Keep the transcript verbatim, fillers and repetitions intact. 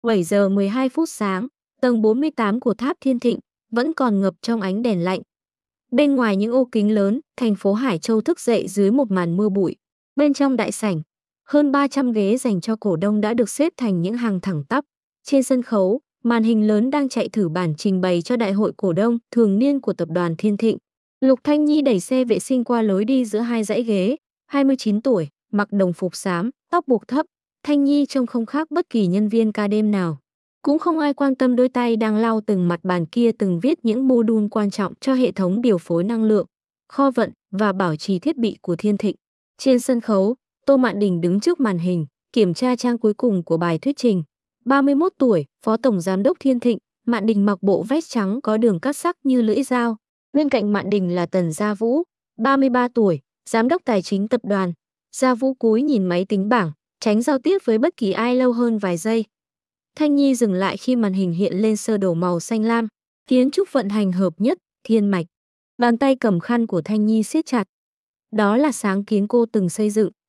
bảy giờ mười hai phút sáng, tầng bốn mươi tám của tháp Thiên Thịnh vẫn còn ngập trong ánh đèn lạnh. Bên ngoài những ô kính lớn, thành phố Hải Châu thức dậy dưới một màn mưa bụi. Bên trong đại sảnh, hơn ba trăm ghế dành cho cổ đông đã được xếp thành những hàng thẳng tắp. Trên sân khấu, màn hình lớn đang chạy thử bản trình bày cho đại hội cổ đông thường niên của tập đoàn Thiên Thịnh. Lục Thanh Nhi đẩy xe vệ sinh qua lối đi giữa hai dãy ghế, hai mươi chín tuổi, mặc đồng phục xám, tóc buộc thấp. Thanh Nhi trông không khác bất kỳ nhân viên ca đêm nào. Cũng không ai quan tâm đôi tay đang lau từng mặt bàn kia từng viết những module quan trọng cho hệ thống điều phối năng lượng, kho vận và bảo trì thiết bị của Thiên Thịnh. Trên sân khấu, Tô Mạn Đình đứng trước màn hình, kiểm tra trang cuối cùng của bài thuyết trình. ba mươi mốt tuổi, Phó Tổng Giám đốc Thiên Thịnh, Mạn Đình mặc bộ vest trắng có đường cắt sắc như lưỡi dao. Bên cạnh Mạn Đình là Tần Gia Vũ, ba mươi ba tuổi, Giám đốc Tài chính tập đoàn. Gia Vũ cúi nhìn máy tính bảng, tránh giao tiếp với bất kỳ ai lâu hơn vài giây. Thanh Nhi dừng lại khi màn hình hiện lên sơ đồ màu xanh lam, kiến trúc vận hành hợp nhất, thiên mạch. Bàn tay cầm khăn của Thanh Nhi siết chặt. Đó là sáng kiến cô từng xây dựng,